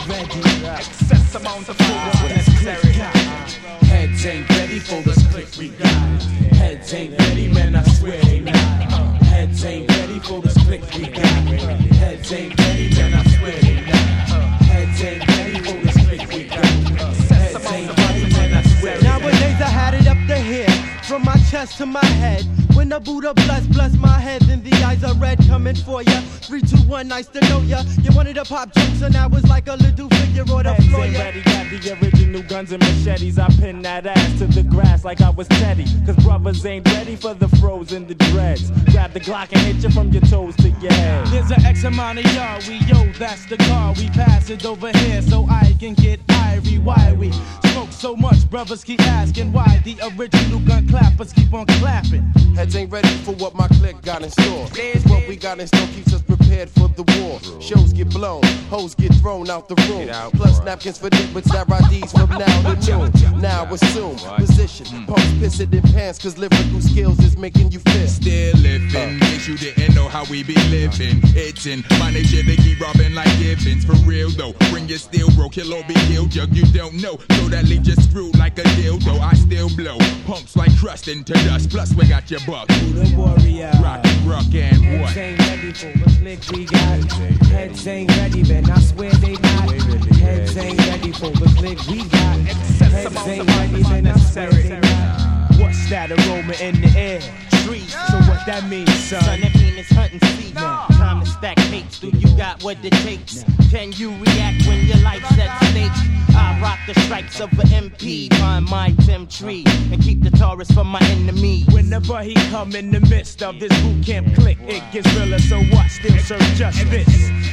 ready. Excess amount of food necessary. Heads ain't ready for this click we got. Heads ain't ready, man, I swear they not. Heads ain't ready for this click we got. Heads ain't ready, man, I swear they not. Heads ain't ready for this click we got. Heads ain't ready, man, I swear they not. Nowadays I had it up to here, from my chest to my head. When the Buddha bless my head, then the eyes are red coming for ya. 3, 2, 1, nice to know ya. You wanted to pop jokes and I was like a little figure on the floor. Heads ain't ready, got the original guns and machetes. I pin that ass to the grass like I was Teddy. Cause brothers ain't ready for the froze and the dreads. Grab the Glock and hit you from your toes to your head. There's an X amount of y'all, that's the car. We pass it over here so I can get irie. Why we smoke so much, brothers keep asking why the original gun clappers keep on clapping. Heads ain't ready for what my clique got in store. Cause what we got in store keeps us prepared for the war. Shows get blown, hoes get thrown out the room. Plus napkins for dick with IDs from now to noon. Now assume position, pumps pissing in pants cause lyrical skills is making you fit. Still living, in case you didn't know how we be living. It's in my nature they keep robbing like Givens. For real though, bring your steel bro, kill or be killed. Jug you don't know, so that leave you screwed like a dildo. I still blow, pumps like crust into dust. Plus we got your buck. The warrior. Rock and what? Heads ain't ready for the click we got. Heads ain't ready, man, I swear they not. Heads ain't ready for the click we got. Heads ain't ready, man, I swear they not. What's that aroma in the air? Trees. So what that means, son? Son, that mean it's hunting season. Time to stack cakes. Do you got what it takes? Can you react when your life's at stake? I rock the stripes of an MP, find my Tim tree, and keep the Taurus from my enemies. Whenever he come in the midst of this boot camp click, it gets realer, so what? Still serve justice.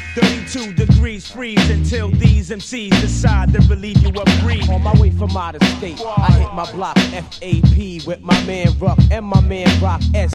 32 degrees freeze until these MCs decide to relieve you of greed. On my way from out of state, I hit my block FAP with my man Ruck and my man Rock S.